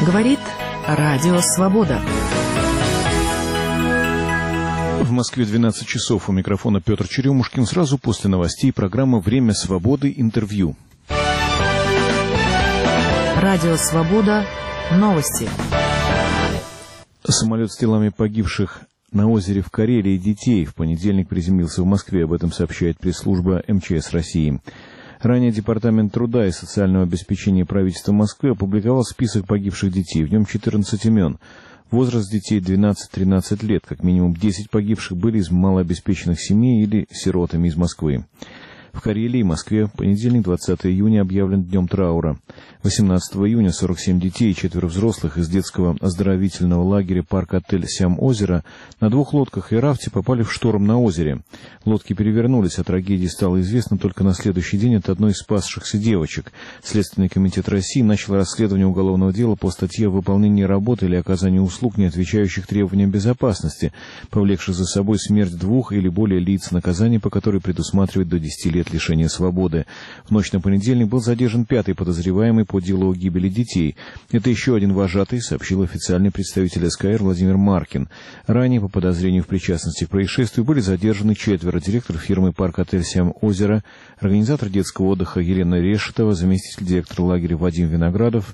Говорит Радио Свобода. В Москве 12 часов. У микрофона Петр Черемушкин. Сразу после новостей программа «Время свободы. Интервью». Радио Свобода. Новости. Самолет с телами погибших на озере в Карелии детей в понедельник приземлился в Москве. Об этом сообщает пресс-служба МЧС России. Ранее Департамент труда и социального обеспечения правительства Москвы опубликовал список погибших детей. В нем 14 имен. Возраст детей 12-13 лет. Как минимум 10 погибших были из малообеспеченных семей или сиротами из Москвы. В Карелии и Москве понедельник, 20 июня, объявлен днем траура. 18 июня 47 детей и 4 взрослых из детского оздоровительного лагеря парк-отель «Сям-озеро» на 2 лодках и рафте попали в шторм на озере. Лодки перевернулись, о трагедии стало известно только на следующий день от одной из спасшихся девочек. Следственный комитет России начал расследование уголовного дела по статье о выполнении работы или оказании услуг, не отвечающих требованиям безопасности, повлекших за собой смерть 2 или более лиц, наказание по которой предусматривает до 10 лет лишения свободы. В ночь на понедельник был задержан 5-й подозреваемый по делу о гибели детей. Это еще один вожатый, сообщил официальный представитель СКР Владимир Маркин. Ранее по подозрению в причастности к происшествию были задержаны 4: директор фирмы «Парк-отель Сям-озеро», организатор детского отдыха Елена Решетова, заместитель директора лагеря Вадим Виноградов,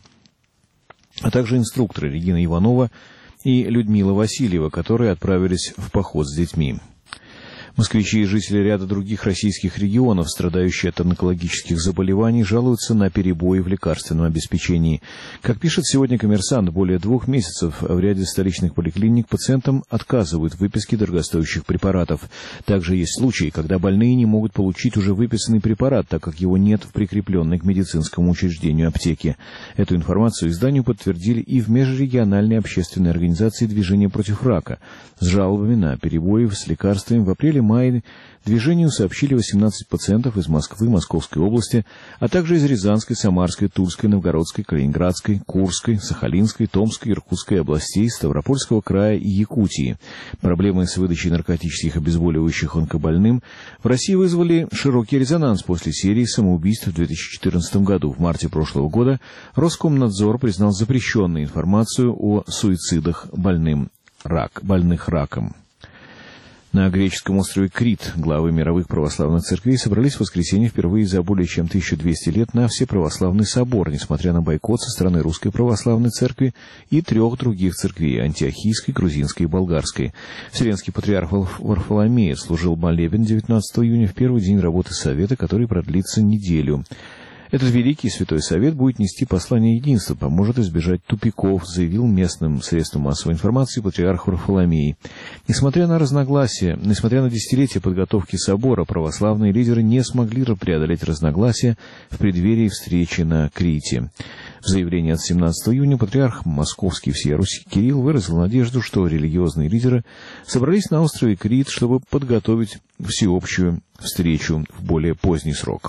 а также инструкторы Регина Иванова и Людмила Васильева, которые отправились в поход с детьми. Москвичи и жители ряда других российских регионов, страдающие от онкологических заболеваний, жалуются на перебои в лекарственном обеспечении. Как пишет сегодня «Коммерсант», более 2 месяцев в ряде столичных поликлиник пациентам отказывают в выписке дорогостоящих препаратов. Также есть случаи, когда больные не могут получить уже выписанный препарат, так как его нет в прикрепленной к медицинскому учреждению аптеке. Эту информацию изданию подтвердили и в межрегиональной общественной организации «Движение против рака». С жалобами на перебои с лекарствами в апреле-мае движению сообщили 18 пациентов из Москвы, Московской области, а также из Рязанской, Самарской, Тульской, Новгородской, Калининградской, Курской, Сахалинской, Томской, Иркутской областей, Ставропольского края и Якутии. Проблемы с выдачей наркотических обезболивающих онкобольным в России вызвали широкий резонанс после серии самоубийств в 2014 году. В марте прошлого года Роскомнадзор признал запрещенной информацию о суицидах больных раком. На греческом острове Крит главы мировых православных церквей собрались в воскресенье впервые за более чем 1200 лет на Всеправославный собор, несмотря на бойкот со стороны Русской Православной Церкви и 3 других церквей – Антиохийской, Грузинской и Болгарской. Вселенский патриарх Варфоломей служил молебен 19 июня в первый день работы Совета, который продлится неделю. Этот Великий Святой Совет будет нести послание единства, поможет избежать тупиков, заявил местным средствам массовой информации патриарх Варфоломей. Несмотря на десятилетия подготовки собора, православные лидеры не смогли преодолеть разногласия в преддверии встречи на Крите. В заявлении от 17 июня патриарх Московский всея Руси Кирилл выразил надежду, что религиозные лидеры собрались на острове Крит, чтобы подготовить всеобщую встречу в более поздний срок.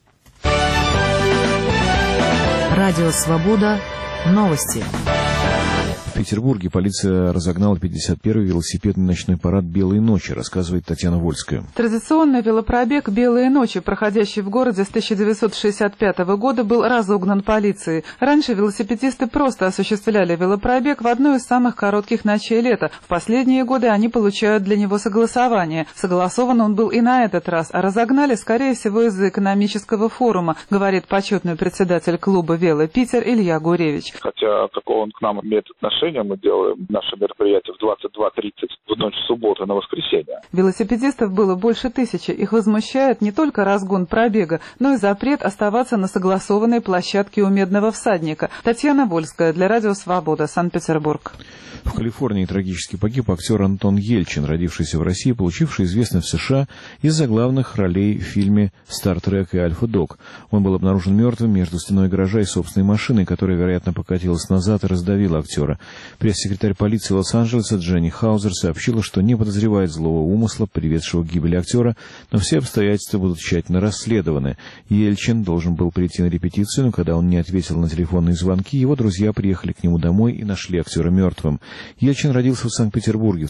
Радио Свобода. Новости. В Петербурге полиция разогнала 51-й велосипедный ночной парад «Белые ночи», рассказывает Татьяна Вольская. Традиционный велопробег «Белые ночи», проходящий в городе с 1965 года, был разогнан полицией. Раньше велосипедисты просто осуществляли велопробег в одну из самых коротких ночей лета. В последние годы они получают для него согласование. Согласован он был и на этот раз, а разогнали, скорее всего, из-за экономического форума, говорит почетный председатель клуба «Вело Питер» Илья Гуревич. Хотя какого он к нам имеет отношение, мы делаем наше мероприятие в 22:30 в ночь субботы на воскресенье. Велосипедистов было больше 1000. Их возмущает не только разгон пробега, но и запрет оставаться на согласованной площадке у Медного всадника. Татьяна Вольская для Радио Свобода, Санкт-Петербург. В Калифорнии трагически погиб актер Антон Ельчин, родившийся в России, получивший известность в США из-за главных ролей в фильме «Стартрек» и «Альфа-Дог». Он был обнаружен мертвым между стеной гаража и собственной машиной, которая, вероятно, покатилась назад и раздавила актера. Пресс-секретарь полиции Лос-Анджелеса Дженни Хаузер сообщила, что не подозревает злого умысла, приведшего к гибели актера, но все обстоятельства будут тщательно расследованы. Ельчин должен был прийти на репетицию, но когда он не ответил на телефонные звонки, его друзья приехали к нему домой и нашли актера мертвым. Ельчин родился в Санкт-Петербурге в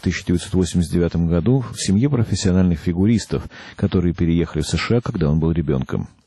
1989 году в семье профессиональных фигуристов, которые переехали в США, когда он был ребенком.